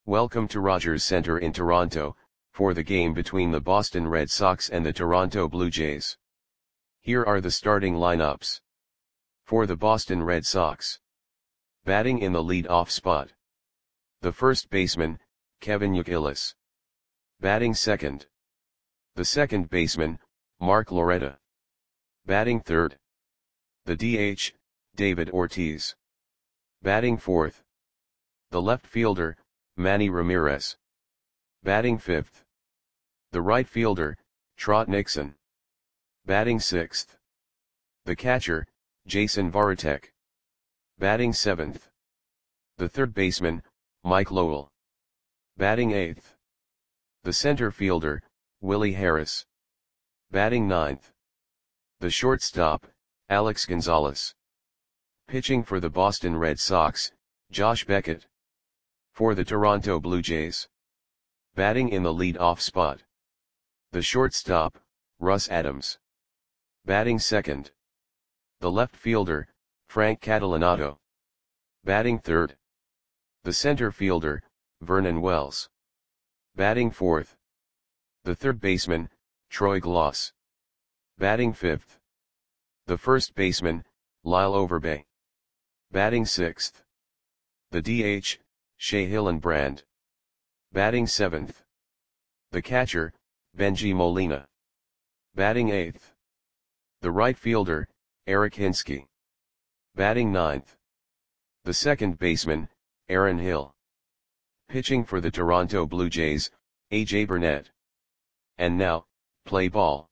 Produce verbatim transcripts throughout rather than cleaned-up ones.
Welcome to Rogers Centre in Toronto, for the game between the Boston Red Sox and the Toronto Blue Jays. Here are the starting lineups. For the Boston Red Sox. Batting in the lead-off spot. The first baseman, Kevin Youkilis. Batting second. The second baseman, Mark Loretta. Batting third. The D H, David Ortiz. Batting fourth. The left fielder, Manny Ramirez. Batting fifth. The right fielder, Trot Nixon. Batting sixth. The catcher, Jason Varitek. Batting seventh. The third baseman, Mike Lowell. Batting eighth. The center fielder, Willie Harris. Batting ninth. The shortstop, Alex Gonzalez. Pitching for the Boston Red Sox, Josh Beckett. For the Toronto Blue Jays. Batting in the lead-off spot. The shortstop, Russ Adams. Batting second. The left fielder, Frank Catalanato. Batting third. The center fielder, Vernon Wells. Batting fourth. The third baseman, Troy Glaus. Batting fifth. The first baseman, Lyle Overbay. Batting sixth. The D H, Shea Hillenbrand. Batting seventh. The catcher, Benji Molina. Batting eighth. The right fielder, Eric Hinsky. Batting ninth. The second baseman, Aaron Hill. Pitching for the Toronto Blue Jays, A J Burnett. And now, play ball.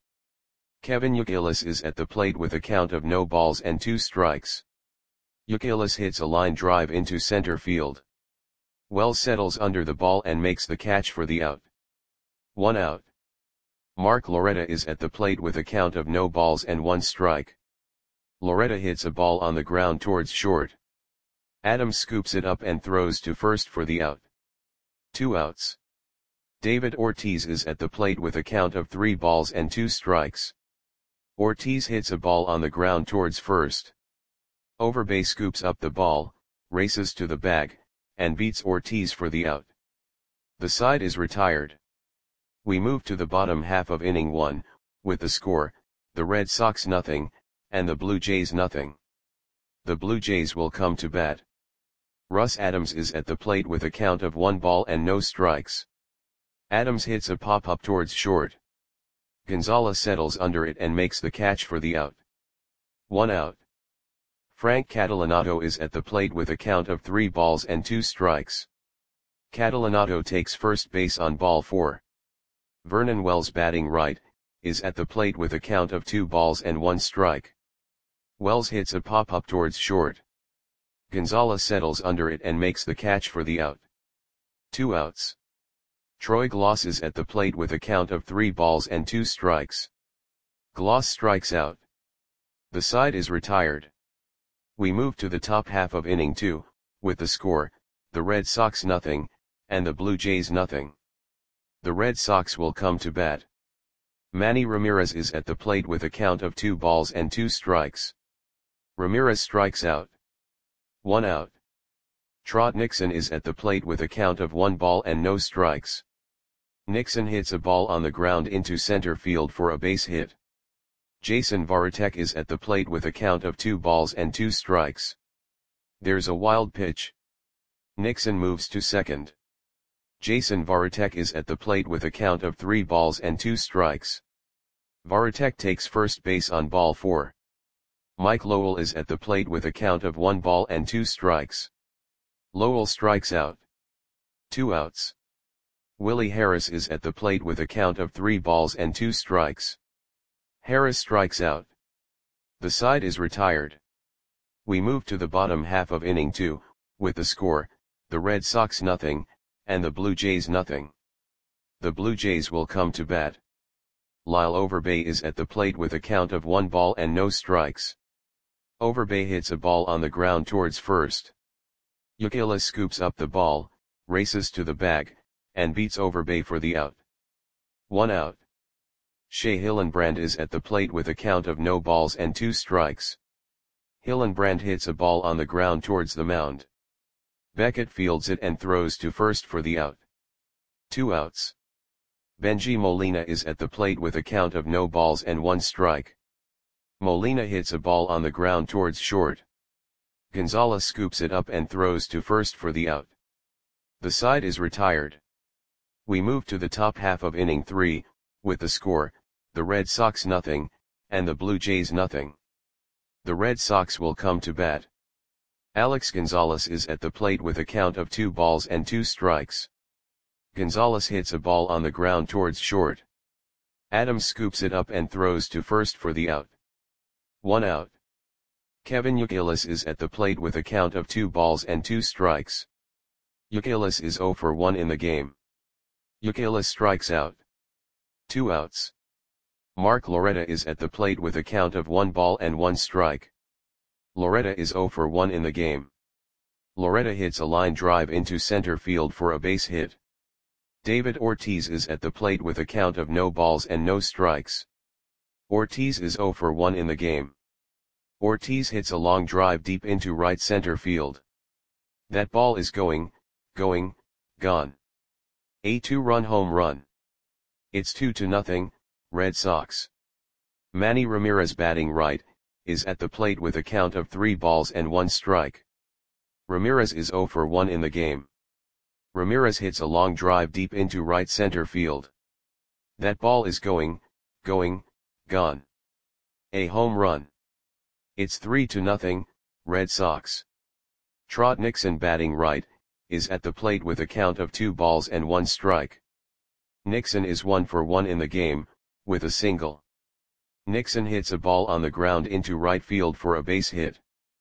Kevin Youkilis is at the plate with a count of no balls and two strikes. Youkilis hits a line drive into center field. Wells settles under the ball and makes the catch for the out. One out. Mark Loretta is at the plate with a count of no balls and one strike. Loretta hits a ball on the ground towards short. Adams scoops it up and throws to first for the out. Two outs. David Ortiz is at the plate with a count of three balls and two strikes. Ortiz hits a ball on the ground towards first. Overbay scoops up the ball, races to the bag, and beats Ortiz for the out. The side is retired. We move to the bottom half of inning one, with the score, the Red Sox nothing, and the Blue Jays nothing. The Blue Jays will come to bat. Russ Adams is at the plate with a count of one ball and no strikes. Adams hits a pop-up towards short. Gonzalez settles under it and makes the catch for the out. One out. Frank Catalanato is at the plate with a count of three balls and two strikes. Catalanato takes first base on ball four. Vernon Wells, batting right, is at the plate with a count of two balls and one strike. Wells hits a pop-up towards short. Gonzalez settles under it and makes the catch for the out. Two outs. Troy Glaus is at the plate with a count of three balls and two strikes. Glaus strikes out. The side is retired. We move to the top half of inning two, with the score, the Red Sox nothing, and the Blue Jays nothing. The Red Sox will come to bat. Manny Ramirez is at the plate with a count of two balls and two strikes. Ramirez strikes out. One out. Trot Nixon is at the plate with a count of one ball and no strikes. Nixon hits a ball on the ground into center field for a base hit. Jason Varitek is at the plate with a count of two balls and two strikes. There's a wild pitch. Nixon moves to second. Jason Varitek is at the plate with a count of three balls and two strikes. Varitek takes first base on ball four. Mike Lowell is at the plate with a count of one ball and two strikes. Lowell strikes out. Two outs. Willie Harris is at the plate with a count of three balls and two strikes. Harris strikes out. The side is retired. We move to the bottom half of inning two, with the score, the Red Sox nothing, and the Blue Jays nothing. The Blue Jays will come to bat. Lyle Overbay is at the plate with a count of one ball and no strikes. Overbay hits a ball on the ground towards first. Youkilis scoops up the ball, races to the bag, and beats Overbay for the out. One out. Shea Hillenbrand is at the plate with a count of no balls and two strikes. Hillenbrand hits a ball on the ground towards the mound. Beckett fields it and throws to first for the out. Two outs. Benji Molina is at the plate with a count of no balls and one strike. Molina hits a ball on the ground towards short. Gonzalez scoops it up and throws to first for the out. The side is retired. We move to the top half of inning three, with the score, the Red Sox nothing, and the Blue Jays nothing. The Red Sox will come to bat. Alex Gonzalez is at the plate with a count of two balls and two strikes. Gonzalez hits a ball on the ground towards short. Adams scoops it up and throws to first for the out. One out. Kevin Youkilis is at the plate with a count of two balls and two strikes. Youkilis is zero for one in the game. Youkilis strikes out. Two outs. Mark Loretta is at the plate with a count of one ball and one strike. Loretta is zero for one in the game. Loretta hits a line drive into center field for a base hit. David Ortiz is at the plate with a count of no balls and no strikes. Ortiz is zero for one in the game. Ortiz hits a long drive deep into right center field. That ball is going, going, gone. A two-run home run. It's two to nothing, Red Sox. Manny Ramirez batting right, is at the plate with a count of three balls and one strike. Ramirez is zero for one in the game. Ramirez hits a long drive deep into right center field. That ball is going, going, gone. A home run. It's three to nothing, Red Sox. Trot Nixon batting right, is at the plate with a count of two balls and one strike. Nixon is one for one in the game, with a single. Nixon hits a ball on the ground into right field for a base hit.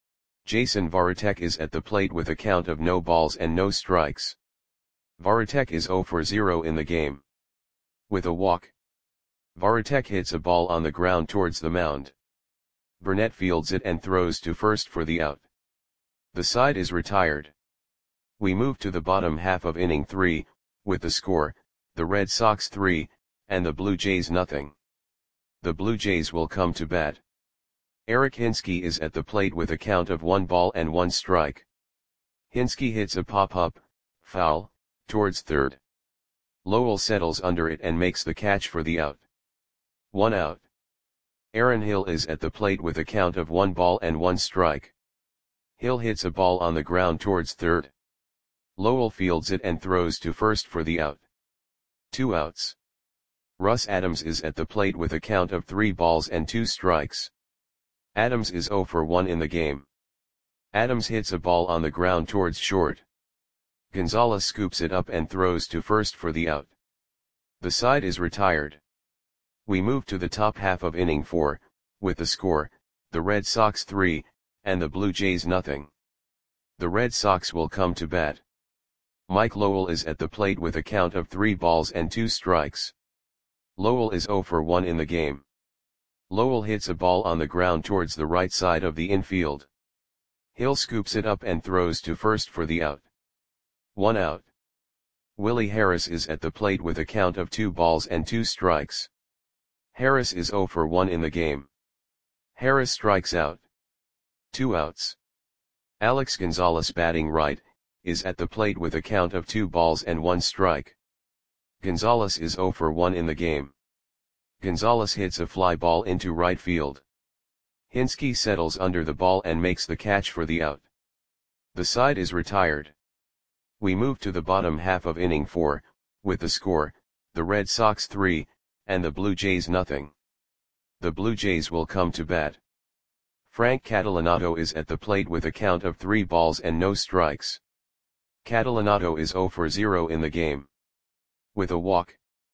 Jason Varitek is at the plate with a count of no balls and no strikes. Varitek is zero for zero in the game. With a walk. Varitek hits a ball on the ground towards the mound. Burnett fields it and throws to first for the out. The side is retired. We move to the bottom half of inning three, with the score, the Red Sox three, and the Blue Jays nothing. The Blue Jays will come to bat. Eric Hinske is at the plate with a count of one ball and one strike. Hinske hits a pop-up, foul, towards third. Lowell settles under it and makes the catch for the out. One out. Aaron Hill is at the plate with a count of one ball and one strike. Hill hits a ball on the ground towards third. Lowell fields it and throws to first for the out. Two outs. Russ Adams is at the plate with a count of three balls and two strikes. Adams is zero for one in the game. Adams hits a ball on the ground towards short. Gonzalez scoops it up and throws to first for the out. The side is retired. We move to the top half of inning four, with the score, the Red Sox three, and the Blue Jays nothing. The Red Sox will come to bat. Mike Lowell is at the plate with a count of three balls and two strikes. Lowell is zero for one in the game. Lowell hits a ball on the ground towards the right side of the infield. Hill scoops it up and throws to first for the out. One out. Willie Harris is at the plate with a count of two balls and two strikes. Harris is zero for one in the game. Harris strikes out. Two outs. Alex Gonzalez batting right, is at the plate with a count of two balls and one strike. Gonzalez is zero for one in the game. Gonzalez hits a fly ball into right field. Hinske settles under the ball and makes the catch for the out. The side is retired. We move to the bottom half of inning four, with the score, the Red Sox three, and the Blue Jays nothing. The Blue Jays will come to bat. Frank Catalanato is at the plate with a count of three balls and no strikes. Catalanato is zero for zero in the game. With a walk.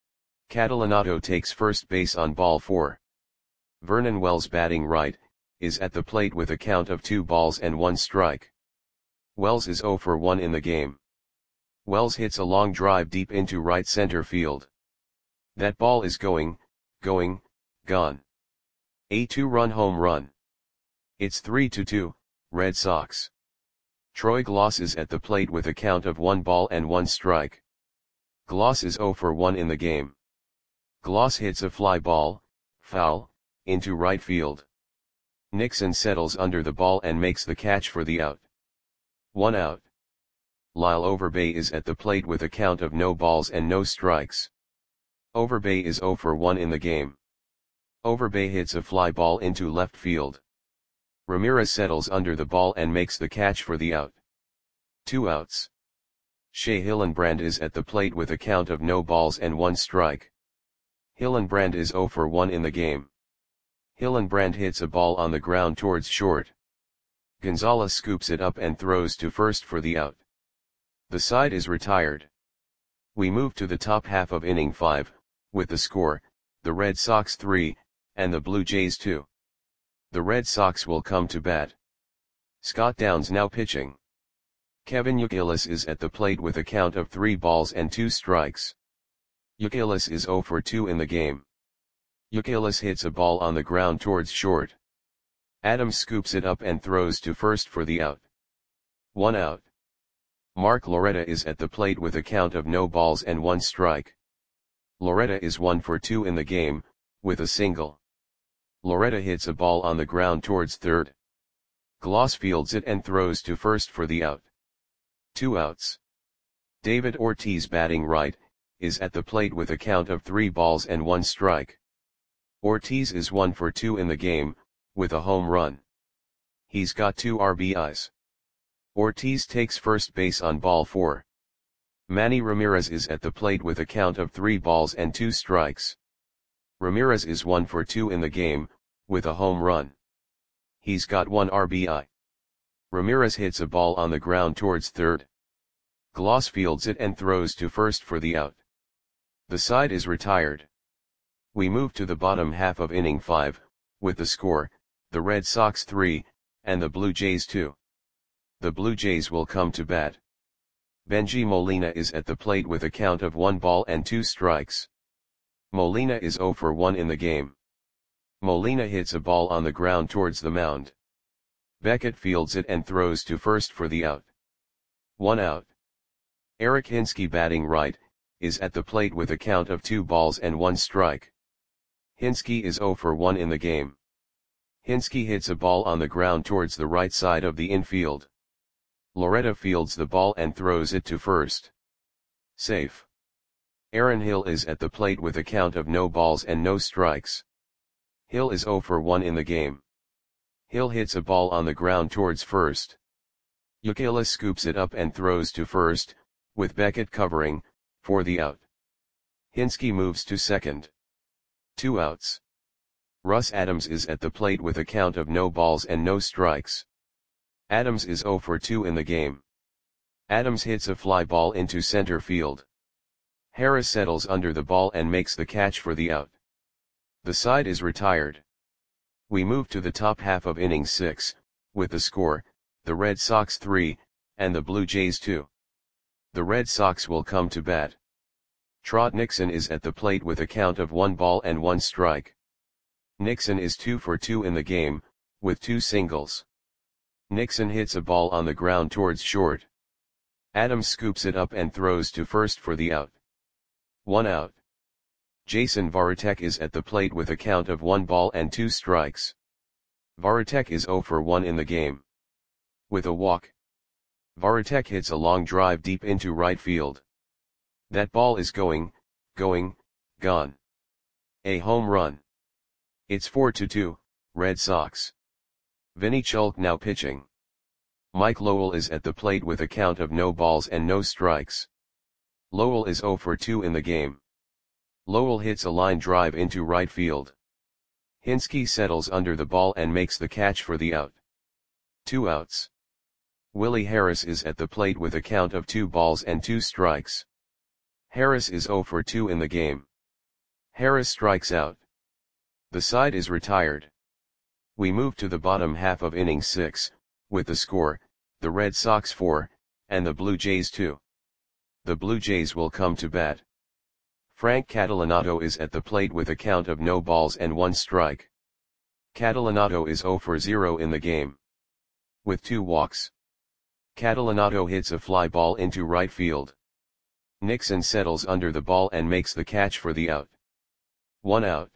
Catalanato takes first base on ball four. Vernon Wells batting right, is at the plate with a count of two balls and one strike. Wells is zero for one in the game. Wells hits a long drive deep into right center field. That ball is going, going, gone. A two-run home run. It's three to two, Red Sox. Troy Gloss is at the plate with a count of one ball and one strike. Gloss is zero for one in the game. Gloss hits a fly ball, foul, into right field. Nixon settles under the ball and makes the catch for the out. One out. Lyle Overbay is at the plate with a count of no balls and no strikes. Overbay is zero for one in the game. Overbay hits a fly ball into left field. Ramirez settles under the ball and makes the catch for the out. Two outs. Shea Hillenbrand is at the plate with a count of no balls and one strike. Hillenbrand is zero for one in the game. Hillenbrand hits a ball on the ground towards short. Gonzalez scoops it up and throws to first for the out. The side is retired. We move to the top half of inning five, with the score, the Red Sox three, and the Blue Jays two. The Red Sox will come to bat. Scott Downs now pitching. Kevin Youkilis is at the plate with a count of three balls and two strikes. Youkilis is zero for two in the game. Youkilis hits a ball on the ground towards short. Adams scoops it up and throws to first for the out. One out. Mark Loretta is at the plate with a count of no balls and one strike. Loretta is one for two in the game, with a single. Loretta hits a ball on the ground towards third. Gloss fields it and throws to first for the out. Two outs. David Ortiz, batting right, is at the plate with a count of three balls and one strike. Ortiz is one for two in the game, with a home run. He's got two R B Is. Ortiz takes first base on ball four. Manny Ramirez is at the plate with a count of three balls and two strikes. Ramirez is one for two in the game, with a home run. He's got one R B I. Ramirez hits a ball on the ground towards third. Gloss fields it and throws to first for the out. The side is retired. We move to the bottom half of inning five, with the score, the Red Sox three, and the Blue Jays two. The Blue Jays will come to bat. Benji Molina is at the plate with a count of one ball and two strikes. Molina is zero for one in the game. Molina hits a ball on the ground towards the mound. Beckett fields it and throws to first for the out. One out. Eric Hinske, batting right, is at the plate with a count of two balls and one strike. Hinske is zero for one in the game. Hinske hits a ball on the ground towards the right side of the infield. Loretta fields the ball and throws it to first. Safe. Aaron Hill is at the plate with a count of no balls and no strikes. Hill is zero for one in the game. Hill hits a ball on the ground towards first. Youkilis scoops it up and throws to first, with Beckett covering, for the out. Hinske moves to second. Two outs. Russ Adams is at the plate with a count of no balls and no strikes. Adams is zero for two in the game. Adams hits a fly ball into center field. Harris settles under the ball and makes the catch for the out. The side is retired. We move to the top half of inning six, with the score, the Red Sox three, and the Blue Jays two. The Red Sox will come to bat. Trot Nixon is at the plate with a count of one ball and one strike. Nixon is two for two in the game, with two singles. Nixon hits a ball on the ground towards short. Adams scoops it up and throws to first for the out. One out. Jason Varitek is at the plate with a count of one ball and two strikes. Varitek is zero for one in the game. With a walk. Varitek hits a long drive deep into right field. That ball is going, going, gone. A home run. It's four to two, Red Sox. Vinny Chulk now pitching. Mike Lowell is at the plate with a count of no balls and no strikes. Lowell is zero for two in the game. Lowell hits a line drive into right field. Hinske settles under the ball and makes the catch for the out. Two outs. Willie Harris is at the plate with a count of two balls and two strikes. Harris is zero for two in the game. Harris strikes out. The side is retired. We move to the bottom half of inning six, with the score, the Red Sox four, and the Blue Jays two. The Blue Jays will come to bat. Frank Catalanato is at the plate with a count of no balls and one strike. Catalanato is zero for zero in the game. With two walks. Catalanato hits a fly ball into right field. Nixon settles under the ball and makes the catch for the out. One out.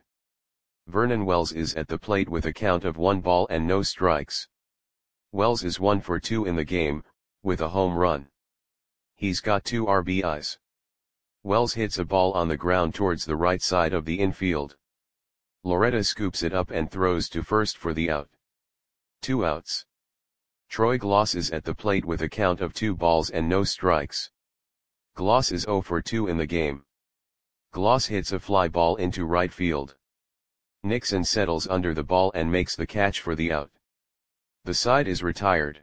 Vernon Wells is at the plate with a count of one ball and no strikes. Wells is one for two in the game, with a home run. He's got two R B Is. Wells hits a ball on the ground towards the right side of the infield. Loretta scoops it up and throws to first for the out. Two outs. Troy Gloss is at the plate with a count of two balls and no strikes. Gloss is zero for two in the game. Gloss hits a fly ball into right field. Nixon settles under the ball and makes the catch for the out. The side is retired.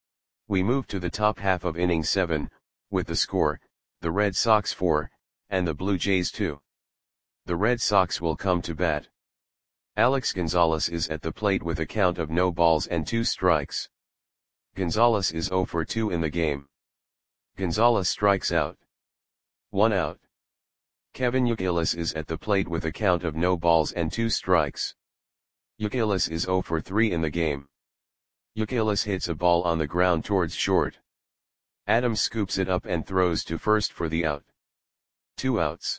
We move to the top half of inning seven, with the score, the Red Sox four, and the Blue Jays two. The Red Sox will come to bat. Alex Gonzalez is at the plate with a count of no balls and two strikes. Gonzalez is zero for two in the game. Gonzalez strikes out. One out. Kevin Youkilis is at the plate with a count of no balls and two strikes. Youkilis is zero for three in the game. Youkilis hits a ball on the ground towards short. Adams scoops it up and throws to first for the out. Two outs.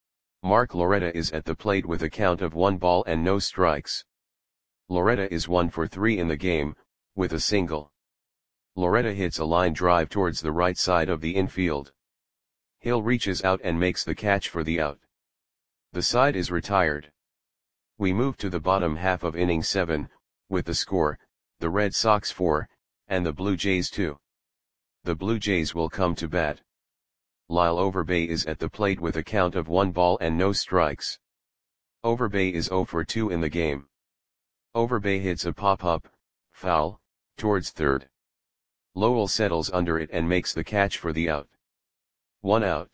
Mark Loretta is at the plate with a count of one ball and no strikes. Loretta is one for three in the game, with a single. Loretta hits a line drive towards the right side of the infield. Hill reaches out and makes the catch for the out. The side is retired. We move to the bottom half of inning seven, with the score, the Red Sox four, and the Blue Jays two. The Blue Jays will come to bat. Lyle Overbay is at the plate with a count of one ball and no strikes. Overbay is zero for two in the game. Overbay hits a pop-up, foul, towards third. Lowell settles under it and makes the catch for the out. One out.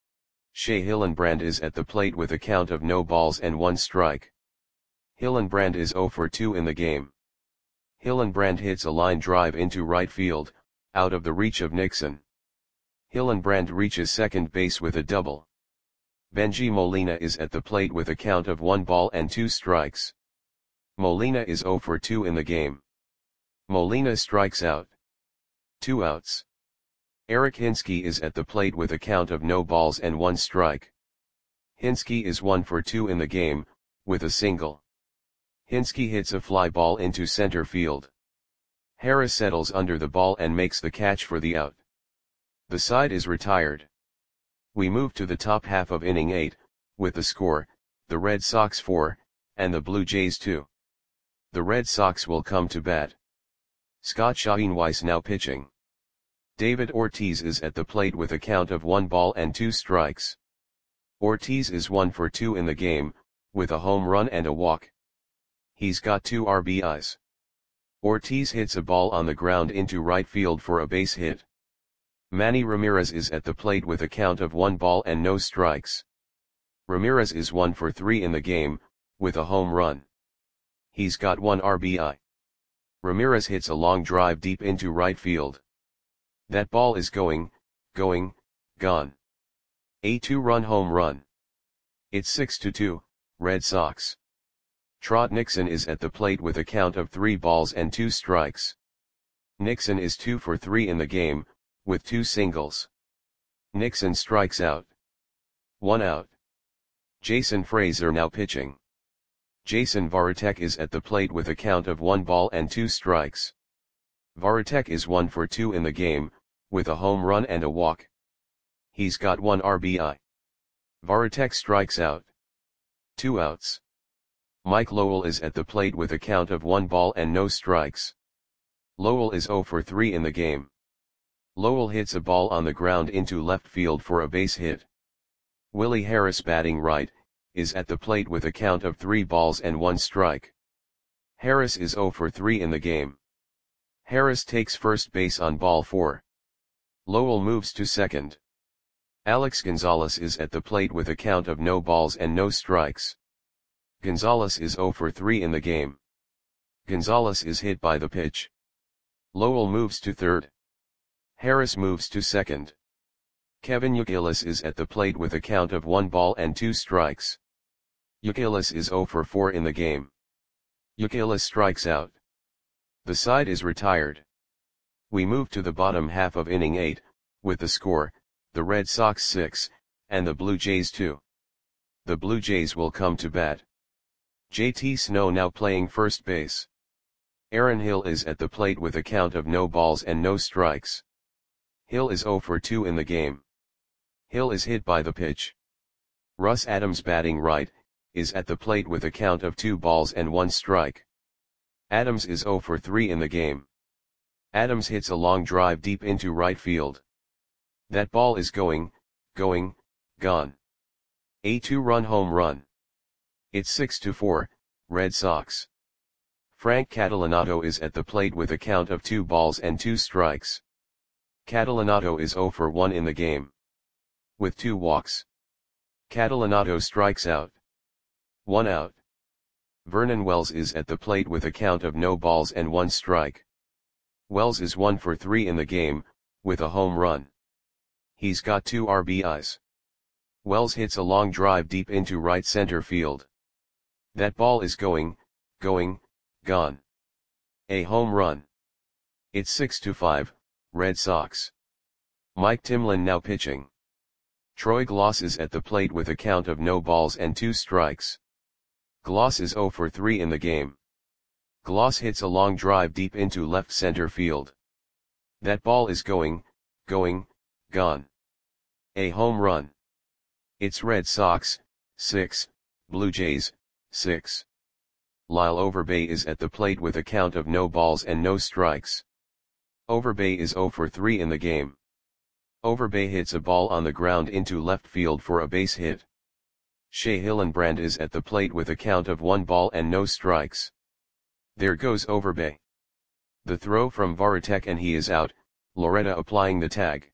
Shea Hillenbrand is at the plate with a count of no balls and one strike. Hillenbrand is zero for two in the game. Hillenbrand hits a line drive into right field, out of the reach of Nixon. Hillenbrand reaches second base with a double. Benji Molina is at the plate with a count of one ball and two strikes. Molina is zero for two in the game. Molina strikes out. Two outs. Eric Hinsky is at the plate with a count of no balls and one strike. Hinsky is one for two in the game, with a single. Hinsky hits a fly ball into center field. Harris settles under the ball and makes the catch for the out. The side is retired. We move to the top half of inning eight, with the score, the Red Sox four, and the Blue Jays two. The Red Sox will come to bat. Scott Schoenweiss now pitching. David Ortiz is at the plate with a count of one ball and two strikes. Ortiz is one for two in the game, with a home run and a walk. He's got two R B Is. Ortiz hits a ball on the ground into right field for a base hit. Manny Ramirez is at the plate with a count of one ball and no strikes. Ramirez is one for three in the game, with a home run. He's got one R B I. Ramirez hits a long drive deep into right field. That ball is going, going, gone. A two-run home run. It's six to two, Red Sox. Trot Nixon is at the plate with a count of three balls and two strikes. Nixon is two for three in the game, with two singles. Nixon strikes out. One out. Jason Frazier now pitching. Jason Varitek is at the plate with a count of one ball and two strikes. Varitek is one for two in the game, with a home run and a walk. He's got one R B I. Varitek strikes out. Two outs. Mike Lowell is at the plate with a count of one ball and no strikes. Lowell is zero for three in the game. Lowell hits a ball on the ground into left field for a base hit. Willie Harris batting right, is at the plate with a count of three balls and one strike. Harris is zero for three in the game. Harris takes first base on ball four. Lowell moves to second. Alex Gonzalez is at the plate with a count of no balls and no strikes. Gonzalez is zero for three in the game. Gonzalez is hit by the pitch. Lowell moves to third. Harris moves to second. Kevin Youkilis is at the plate with a count of one ball and two strikes. Youkilis is zero for four in the game. Youkilis strikes out. The side is retired. We move to the bottom half of inning eight, with the score, the Red Sox six, and the Blue Jays two. The Blue Jays will come to bat. J T Snow now playing first base. Aaron Hill is at the plate with a count of no balls and no strikes. Hill is zero for two in the game. Hill is hit by the pitch. Russ Adams batting right, is at the plate with a count of two balls and one strike. Adams is zero for three in the game. Adams hits a long drive deep into right field. That ball is going, going, gone. A two-run home run. It's six to four, Red Sox. Frank Catalanotto is at the plate with a count of two balls and two strikes. Catalanotto is zero for one in the game. With two walks. Catalanotto strikes out. One out. Vernon Wells is at the plate with a count of no balls and one strike. Wells is one for three in the game, with a home run. He's got two R B Is. Wells hits a long drive deep into right center field. That ball is going, going, gone. A home run. It's six to five, Red Sox. Mike Timlin now pitching. Troy Gloss is at the plate with a count of no balls and two strikes. Gloss is zero for three in the game. Gloss hits a long drive deep into left center field. That ball is going, going, gone. A home run. It's Red Sox, six, Blue Jays, six. Lyle Overbay is at the plate with a count of no balls and no strikes. Overbay is zero for three in the game. Overbay hits a ball on the ground into left field for a base hit. Shea Hillenbrand is at the plate with a count of one ball and no strikes. There goes Overbay. The throw from Varitek and he is out, Loretta applying the tag.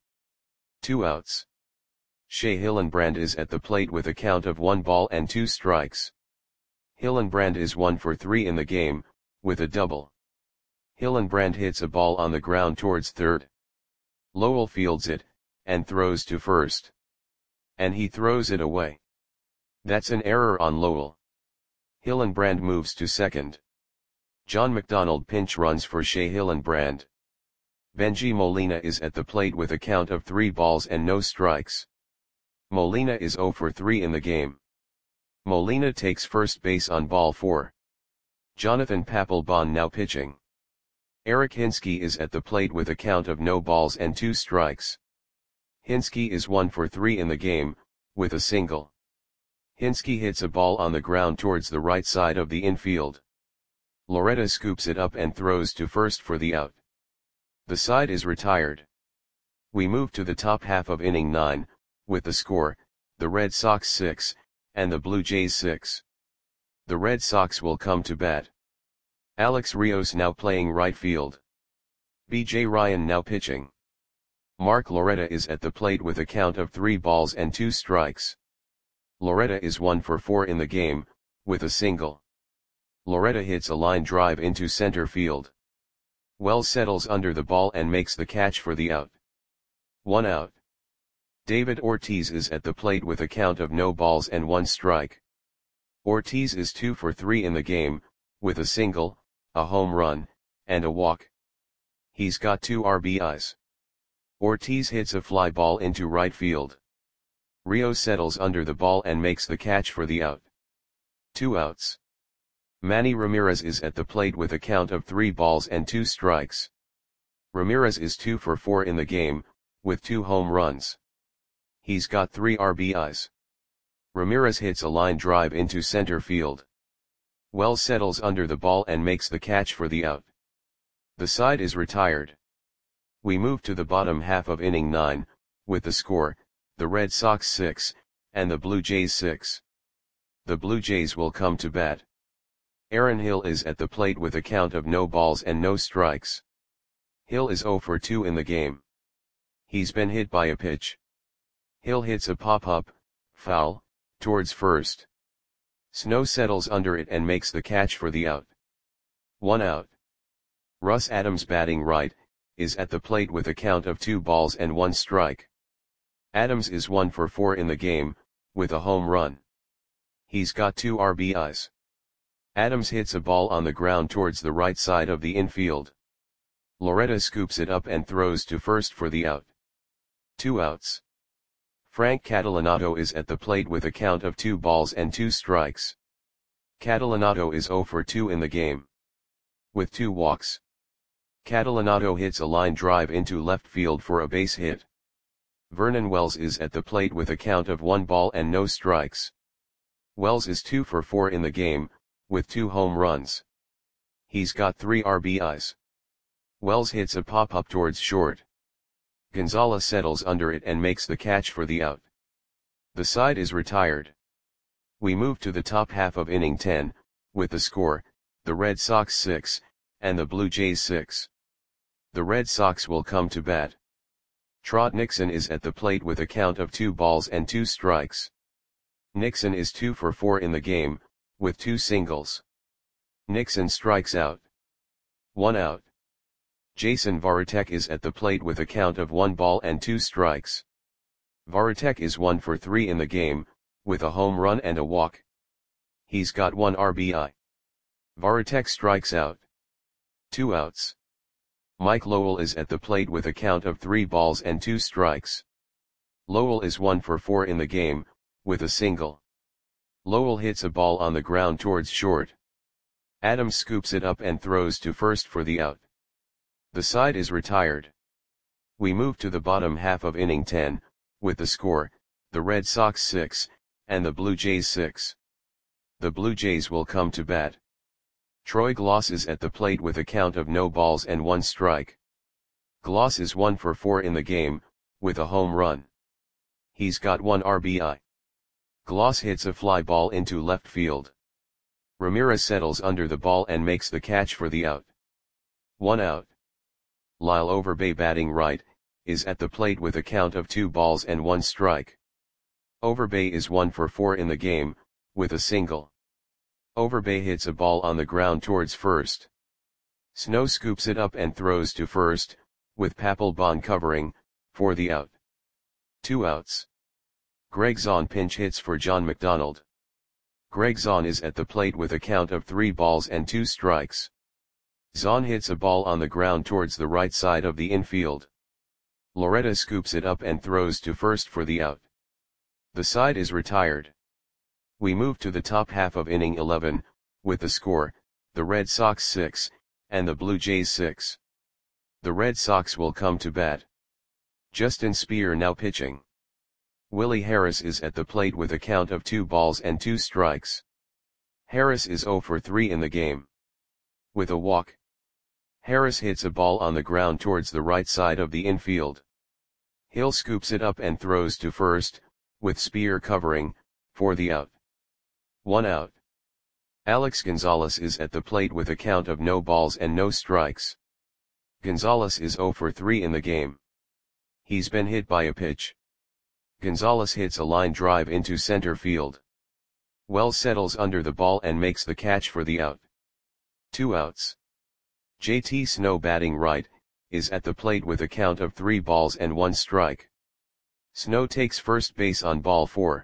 Two outs. Shea Hillenbrand is at the plate with a count of one ball and two strikes. Hillenbrand is one for three in the game, with a double. Hillenbrand hits a ball on the ground towards third. Lowell fields it, and throws to first. And he throws it away. That's an error on Lowell. Hillenbrand moves to second. John McDonald pinch runs for Shea Hillenbrand. Benji Molina is at the plate with a count of three balls and no strikes. Molina is zero for three in the game. Molina takes first base on ball four. Jonathan Papelbon now pitching. Eric Hinske is at the plate with a count of no balls and two strikes. Hinske is one for three in the game, with a single. Hinske hits a ball on the ground towards the right side of the infield. Loretta scoops it up and throws to first for the out. The side is retired. We move to the top half of inning nine, with the score, the Red Sox six, and the Blue Jays six. The Red Sox will come to bat. Alex Rios now playing right field. B J Ryan now pitching. Mark Loretta is at the plate with a count of three balls and two strikes. Loretta is one for four in the game, with a single. Loretta hits a line drive into center field. Wells settles under the ball and makes the catch for the out. One out. David Ortiz is at the plate with a count of no balls and one strike. Ortiz is two for three in the game, with a single, a home run, and a walk. He's got two R B Is. Ortiz hits a fly ball into right field. Rios settles under the ball and makes the catch for the out. Two outs. Manny Ramirez is at the plate with a count of three balls and two strikes. Ramirez is two for four in the game, with two home runs. He's got three R B Is. Ramirez hits a line drive into center field. Wells settles under the ball and makes the catch for the out. The side is retired. We move to the bottom half of inning nine, with the score, the Red Sox six, and the Blue Jays six. The Blue Jays will come to bat. Aaron Hill is at the plate with a count of no balls and no strikes. Hill is zero for two in the game. He's been hit by a pitch. Hill hits a pop-up, foul, towards first. Snow settles under it and makes the catch for the out. One out. Russ Adams batting right, is at the plate with a count of two balls and one strike. Adams is one for four in the game, with a home run. He's got two R B Is. Adams hits a ball on the ground towards the right side of the infield. Loretta scoops it up and throws to first for the out. Two outs. Frank Catalanotto is at the plate with a count of two balls and two strikes. Catalanotto is zero for two in the game. With two walks. Catalanato hits a line drive into left field for a base hit. Vernon Wells is at the plate with a count of one ball and no strikes. Wells is two for four in the game, with two home runs. He's got three R B Is. Wells hits a pop-up towards short. Gonzalez settles under it and makes the catch for the out. The side is retired. We move to the top half of inning ten, with the score, the Red Sox six, and the Blue Jays six. The Red Sox will come to bat. Trot Nixon is at the plate with a count of two balls and two strikes. Nixon is two for four in the game, with two singles. Nixon strikes out. One out. Jason Varitek is at the plate with a count of one ball and two strikes. Varitek is one for three in the game, with a home run and a walk. He's got one R B I. Varitek strikes out. Two outs. Mike Lowell is at the plate with a count of three balls and two strikes. Lowell is one for four in the game, with a single. Lowell hits a ball on the ground towards short. Adams scoops it up and throws to first for the out. The side is retired. We move to the bottom half of inning ten, with the score, the Red Sox six, and the Blue Jays six. The Blue Jays will come to bat. Troy Gloss is at the plate with a count of no balls and one strike. Gloss is one for four in the game, with a home run. He's got one R B I. Gloss hits a fly ball into left field. Ramirez settles under the ball and makes the catch for the out. One out. Lyle Overbay, batting right, is at the plate with a count of two balls and one strike. Overbay is one for four in the game, with a single. Overbay hits a ball on the ground towards first. Snow scoops it up and throws to first, with Papelbon covering, for the out. Two outs. Greg Zahn pinch hits for John McDonald. Greg Zahn is at the plate with a count of three balls and two strikes. Zahn hits a ball on the ground towards the right side of the infield. Loretta scoops it up and throws to first for the out. The side is retired. We move to the top half of inning eleven, with the score, the Red Sox six, and the Blue Jays six. The Red Sox will come to bat. Justin Speer now pitching. Willie Harris is at the plate with a count of two balls and two strikes. Harris is zero for three in the game. With a walk. Harris hits a ball on the ground towards the right side of the infield. Hill scoops it up and throws to first, with Speer covering, for the out. One out. Alex Gonzalez is at the plate with a count of no balls and no strikes. Gonzalez is zero for three in the game. He's been hit by a pitch. Gonzalez hits a line drive into center field. Wells settles under the ball and makes the catch for the out. Two outs. J T Snow, batting right, is at the plate with a count of three balls and one strike. Snow takes first base on ball four.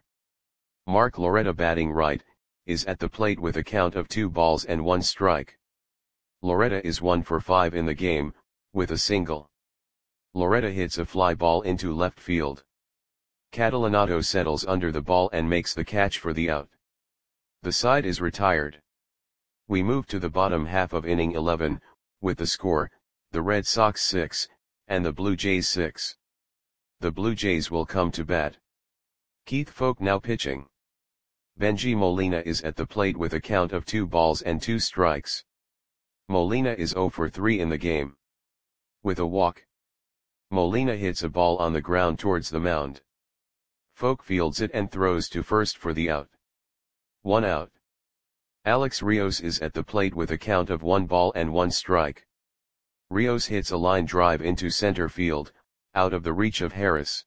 Mark Loretta, batting right, is at the plate with a count of two balls and one strike. Loretta is one for five in the game, with a single. Loretta hits a fly ball into left field. Catalanato settles under the ball and makes the catch for the out. The side is retired. We move to the bottom half of inning eleven, with the score, the Red Sox six, and the Blue Jays six. The Blue Jays will come to bat. Keith Foulke now pitching. Benji Molina is at the plate with a count of two balls and two strikes. Molina is zero for three in the game. With a walk. Molina hits a ball on the ground towards the mound. Foulke fields it and throws to first for the out. One out. Alex Rios is at the plate with a count of one ball and one strike. Rios hits a line drive into center field, out of the reach of Harris.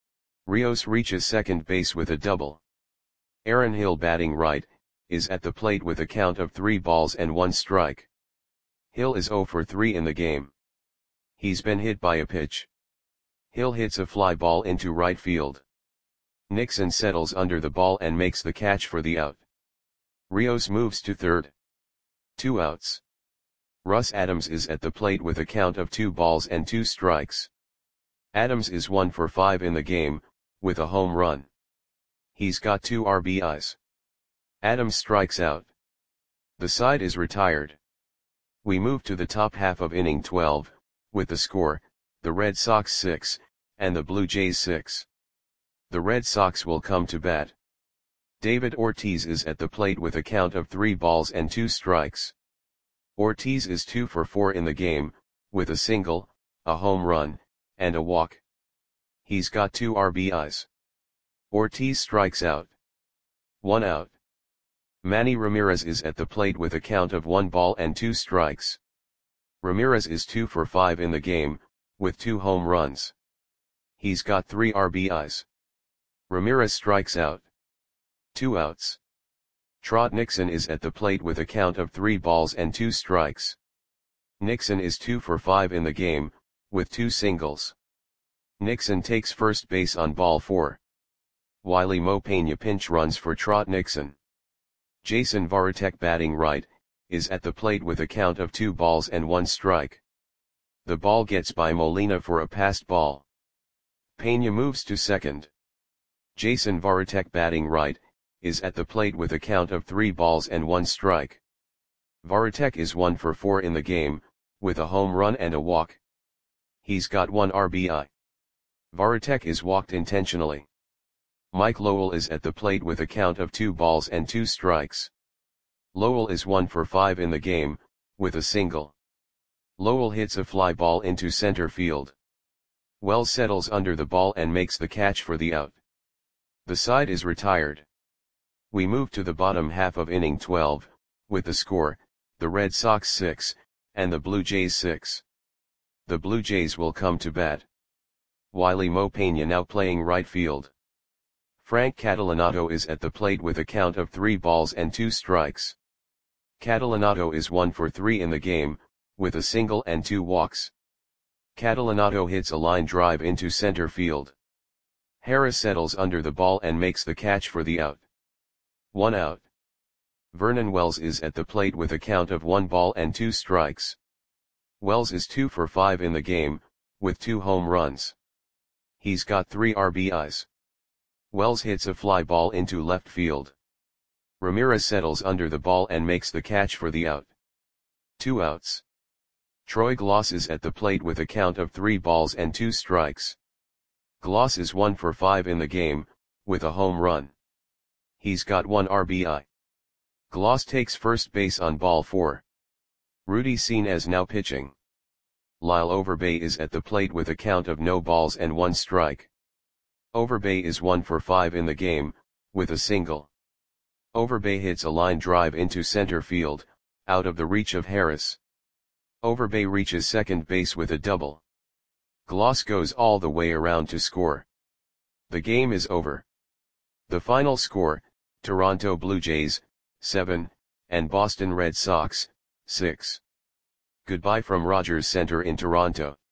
Rios reaches second base with a double. Aaron Hill, batting right, is at the plate with a count of three balls and one strike. Hill is zero for three in the game. He's been hit by a pitch. Hill hits a fly ball into right field. Nixon settles under the ball and makes the catch for the out. Rios moves to third. Two outs. Russ Adams is at the plate with a count of two balls and two strikes. Adams is one for five in the game, with a home run. He's got two R B Is. Adams strikes out. The side is retired. We move to the top half of inning twelve, with the score, the Red Sox six, and the Blue Jays six. The Red Sox will come to bat. David Ortiz is at the plate with a count of three balls and two strikes. Ortiz is two for four in the game, with a single, a home run, and a walk. He's got two R B Is. Ortiz strikes out. One out. Manny Ramirez is at the plate with a count of one ball and two strikes. Ramirez is two for five in the game, with two home runs. He's got three R B Is. Ramirez strikes out. Two outs. Trot Nixon is at the plate with a count of three balls and two strikes. Nixon is two for five in the game, with two singles. Nixon takes first base on ball four. Wiley Mo Peña pinch runs for Trot Nixon. Jason Varitek, batting right, is at the plate with a count of two balls and one strike. The ball gets by Molina for a passed ball. Peña moves to second. Jason Varitek, batting right, is at the plate with a count of three balls and one strike. Varitek is one for four in the game, with a home run and a walk. He's got one R B I. Varitek is walked intentionally. Mike Lowell is at the plate with a count of two balls and two strikes. Lowell is one for five in the game, with a single. Lowell hits a fly ball into center field. Wells settles under the ball and makes the catch for the out. The side is retired. We move to the bottom half of inning twelve, with the score, the Red Sox six, and the Blue Jays six. The Blue Jays will come to bat. Wiley Mo Peña now playing right field. Frank Catalanotto is at the plate with a count of three balls and two strikes. Catalanotto is one for three in the game, with a single and two walks. Catalanotto hits a line drive into center field. Harris settles under the ball and makes the catch for the out. One out. Vernon Wells is at the plate with a count of one ball and two strikes. Wells is two for five in the game, with two home runs. He's got three R B Is. Wells hits a fly ball into left field. Ramirez settles under the ball and makes the catch for the out. Two outs. Troy Glaus is at the plate with a count of three balls and two strikes. Glaus is one for five in the game, with a home run. He's got one R B I. Glaus takes first base on ball four. Rudy Senes now pitching. Lyle Overbay is at the plate with a count of no balls and one strike. Overbay is one for five in the game, with a single. Overbay hits a line drive into center field, out of the reach of Harris. Overbay reaches second base with a double. Glaus goes all the way around to score. The game is over. The final score, Toronto Blue Jays, seven, and Boston Red Sox, six. Goodbye from Rogers Center in Toronto.